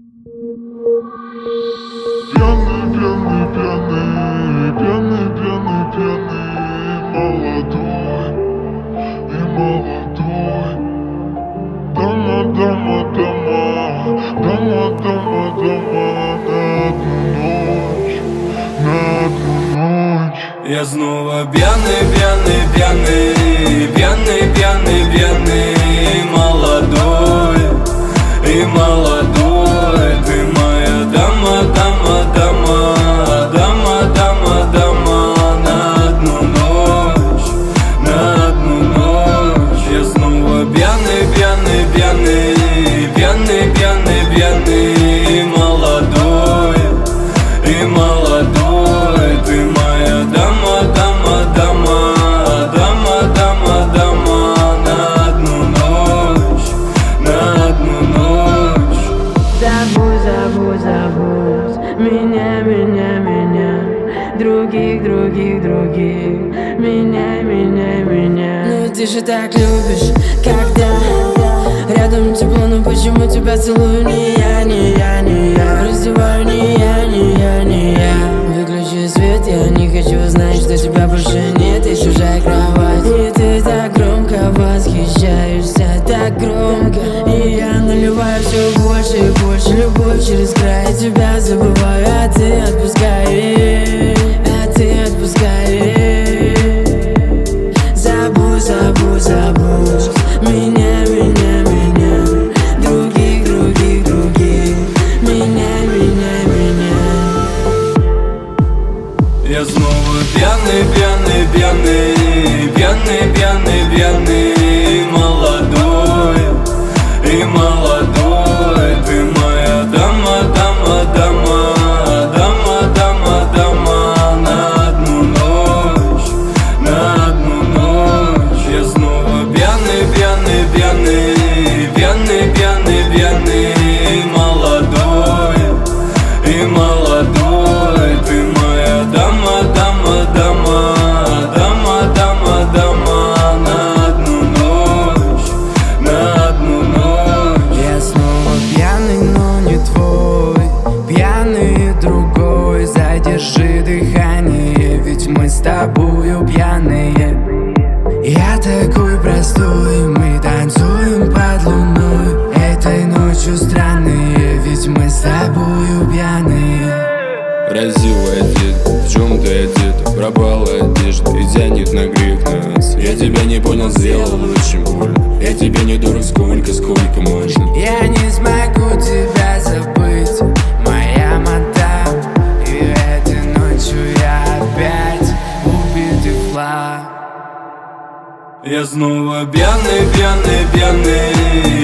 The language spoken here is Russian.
Пьяный, пьяный, пьяный, пьяный, пьяный, пьяный, молодой и молодой. Дома, дома, дома, дома, дома, дома, на одну ночь. Я снова пьяный, пьяный, пьяный, пьяный, пьяный, пьяный, молодой и молодой. Ты моя дама, дама, дама, дама, дама, дама, на одну ночь, на одну ночь. Я снова пьяный, пьяный, пьяный, пьяный, пьяный, пьяный, молодой и молодой. Ты моя дама, дама, дама, дама, дама, дама, на одну ночь, на одну ночь. Забудь, забудь, забудь меня, меня, меня. Других, других, других. Меняй, меняй, меня. Ну ты же так любишь, когда рядом тепло, но почему тебя целую не я, не я, не я. Раздеваю не я, не я, не я. Выключи свет, я не хочу знать, что тебя больше нет. И чужая кровать. И ты так громко восхищаешься, так громко. И я наливаю все больше и больше. Любовь через край, я тебя забываю, а ты отпускаешь, а ты отпускаешь. Забудь, забудь, забудь меня, меня, меня. Других, других, других. Меня, меня, меня. Я снова пьяный, пьяный, пьяный, пьяный, пьяный, пьяный, молодой и молодой. Ты моя дама, дама, дама, дама, дама, дама, на одну ночь, на одну ночь. Я снова пьяный, пьяный, пьяный, пьяный, пьяный, пьяный, молодой и молодой. Ты моя дама, дама, дама, дама, дама, дама, на одну ночь, на одну ночь. Я снова пьяный, но не твой. Пьяный другой. Задержи дыхание, ведь мы с тобою пьяные. Я такой простой, мы танцуем под луной. Этой ночью странные, ведь мы с тобою пьяные. Красивая одета, в чем ты одета? Пропала одежда и тянет на грех нас. Я тебя не понял, сделал очень больно. Я тебе не дурак, сколько можно. Я не смогу тебя забыть, моя мадам. И этой ночью я опять убитый флаг. Я снова пьяный, пьяный, пьяный,